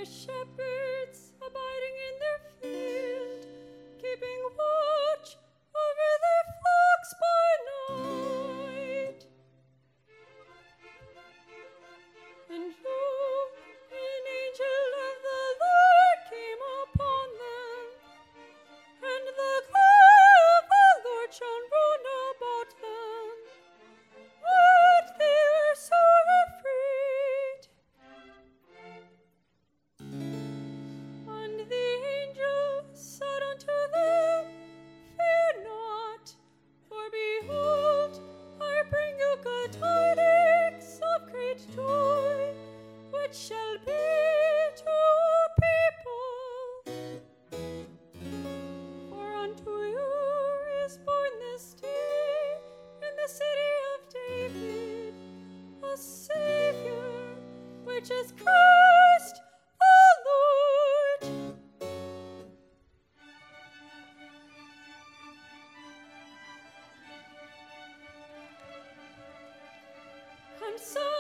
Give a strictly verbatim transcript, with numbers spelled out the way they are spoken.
shepherds abiding in their field, keeping watch over their flocks by night. And lo, an angel of the Lord came upon them, and the glory of the Lord shone round about them. But they were sore afraid. And the angel said unto them, Fear not, for behold, I bring you good tidings of great joy, which shall be to all people. For unto you is born this day in the city of David a Savior, which is Christ the Lord. And so